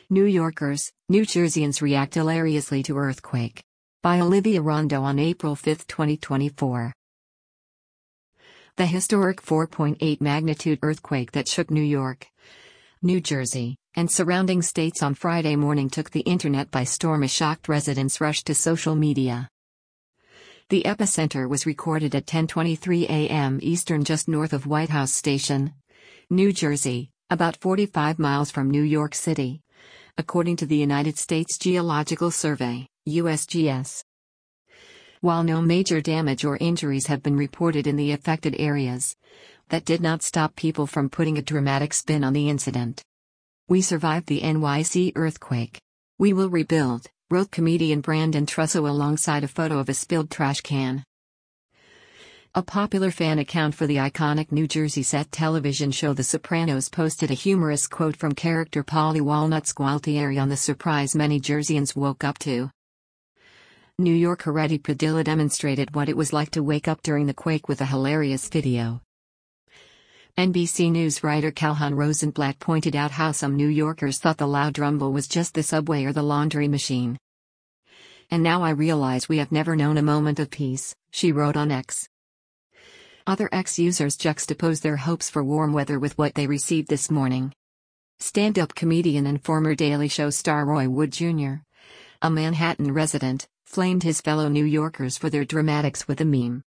New Yorkers, New Jerseyans react hilariously to earthquake. By Olivia Rondo on April 5, 2024. The historic 4.8 magnitude earthquake that shook New York, New Jersey, and surrounding states on Friday morning took the internet by storm as shocked residents rushed to social media. The epicenter was recorded at 10:23 a.m. Eastern just north of White House Station, New Jersey, about 45 miles from New York City, according to the United States Geological Survey, USGS. While no major damage or injuries have been reported in the affected areas, that did not stop people from putting a dramatic spin on the incident. "We survived the NYC earthquake. We will rebuild," wrote comedian Brandon Trusso alongside a photo of a spilled trash can. A popular fan account for the iconic New Jersey set television show The Sopranos posted a humorous quote from character Paulie Walnuts Gualtieri on the surprise many Jerseyans woke up to. New Yorker Eddie Padilla demonstrated what it was like to wake up during the quake with a hilarious video. NBC News writer Calhoun Rosenblatt pointed out how some New Yorkers thought the loud rumble was just the subway or the laundry machine. "And now I realize we have never known a moment of peace," she wrote on X. Other X users juxtaposed their hopes for warm weather with what they received this morning. Stand-up comedian and former Daily Show star Roy Wood Jr., a Manhattan resident, flamed his fellow New Yorkers for their dramatics with a meme.